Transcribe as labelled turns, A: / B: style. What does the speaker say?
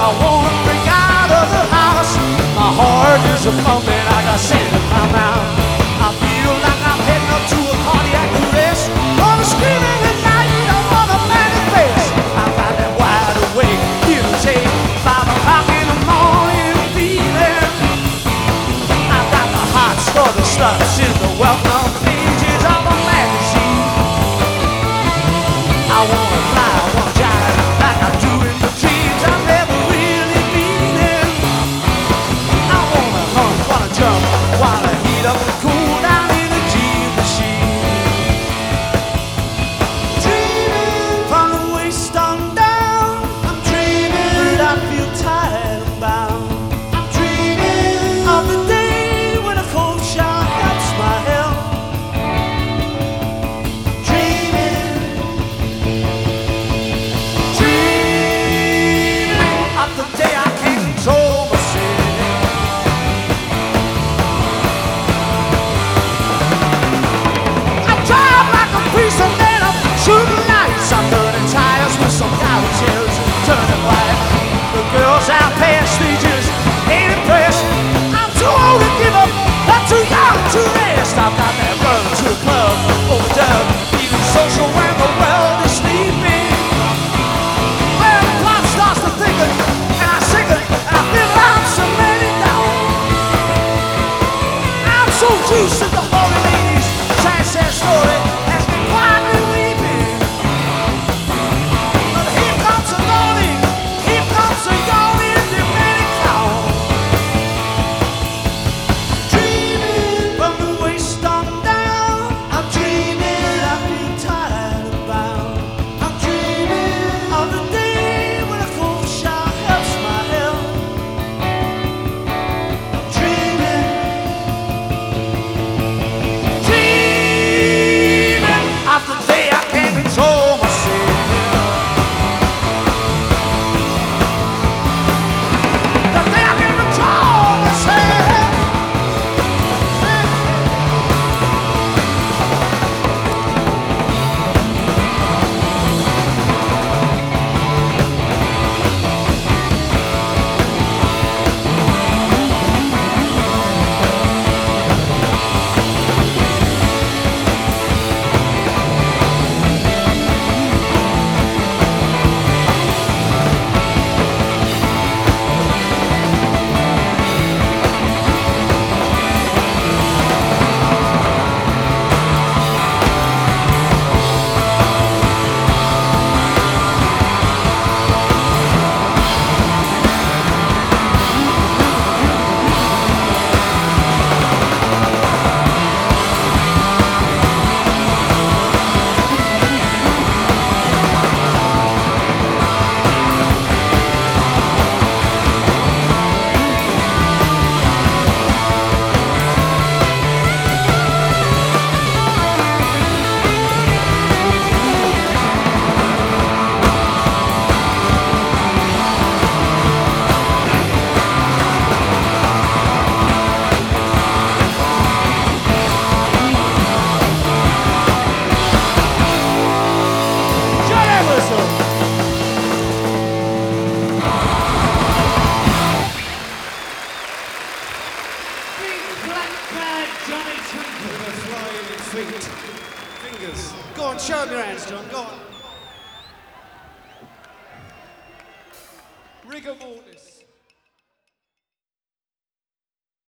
A: I wanna break out of the house. My heart is a pumping, I got sand in my mouth. I feel like I'm heading up to a cardiac arrest. On a screaming at night, I wanna manifest. I got that wide awake, irritated, 5 o'clock in the morning feeling. I got the hearts for the sluts in the welcome pages of a magazine. I wanna fly, I wanna jive, like I do in the dreams I've never really been in. I wanna hunt, wanna jump, while I heat up and cool down in a dream machine. Dreaming from the waist on down. I'm dreaming, but I feel tired and bound. I'm dreaming of the day when a cold shower helps my health. The day I can't control myself. I drive like a priest and then I'm shooting lights. I'm burning tires with some guy who tells you to turn it right. The girls out past, they just ain't impressed. I'm too old to give up, I'm too young to rest. I've got that run to the club, overdub, even social when the world is sleeping. Well, the clock starts to thinking, and I sing it, and I feel I'm so many down. I'm so used to the holy ladies, sad, sad story has been quietly weeping. But here comes a dawning, here comes a yawning, the many count. Dreaming from the waist on down. I'm dreaming, I feel tired and bound. I'm dreaming of the day when a cold shower helps my health. I'm dreaming, dreaming of the day I can't control myself. The day I can't control myself.
B: Johnny Twinkle with a flying feet. Fingers. Go on, show 'em your hands, John. Go on.